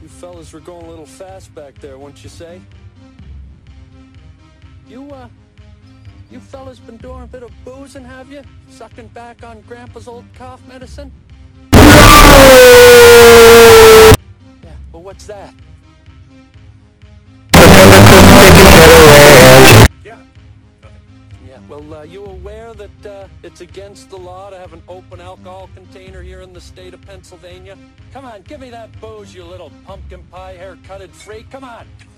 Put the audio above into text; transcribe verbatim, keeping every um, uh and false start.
You fellas were going a little fast back there, wouldn't you say? You, uh, you fellas been doing a bit of boozing, have you? Sucking back on Grandpa's old cough medicine? Yeah, well, what's that? Yeah. Yeah, well, uh, you aware that uh, it's against the law to have an open alcohol container here in the state of Pennsylvania? Come on, give me that booze, you little pumpkin pie hair-cutted freak. Come on.